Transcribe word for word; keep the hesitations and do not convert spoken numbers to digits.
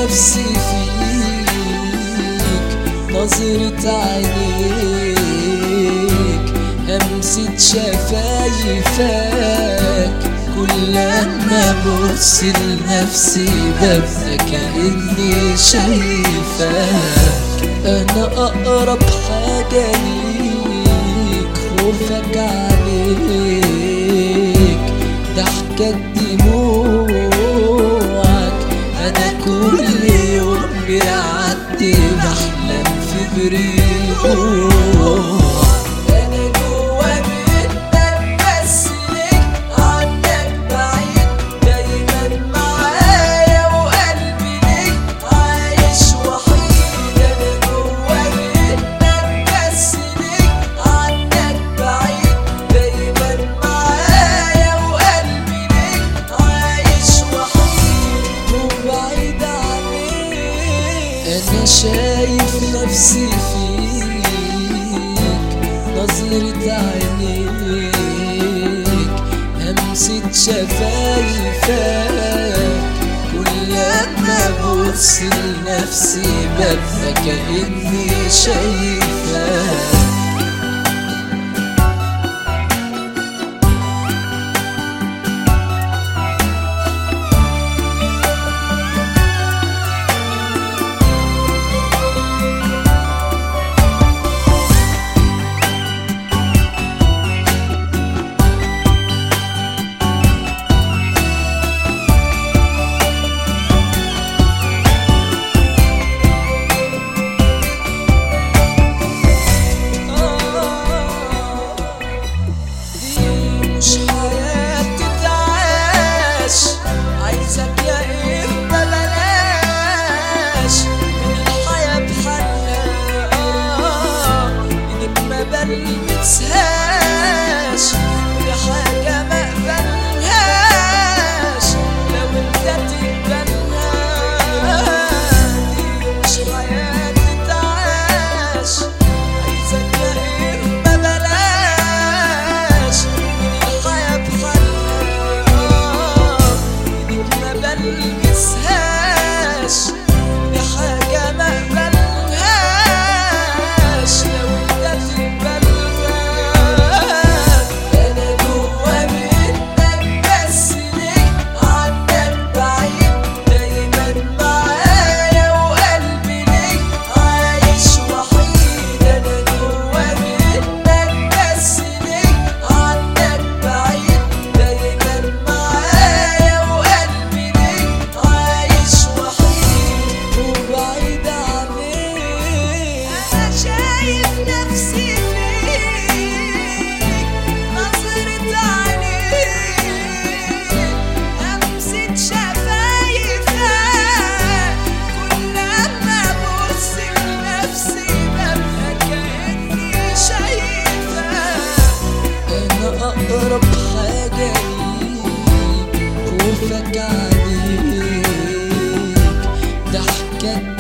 نفسي فيك، نظرة عينيك، همسة شفايفك، كل ما ابص لنفسي ببقى كأني شايفك. انا اقرب حاجة ليك، خوفك عليك، ضحكك دموعك، انا كل يوم بيعدي بحلم في بريقك. أنا شايف نفسي فيك، نظرة عينيك، همسة شفايفك، كل ما ابص لنفسي ببقى كأني شايفك. متسهاش في حاجة ما اقبلهاش لو انت تقبلها، دي مش حياة تتعاش، عايزك يا اما بلاش من الحياة بحالها، ايدك ما بلمسهاش في حاجة ما اقبلهاش لو انت تقبلها. أقرب حاجة ليك، خوفك عليك، ضحكك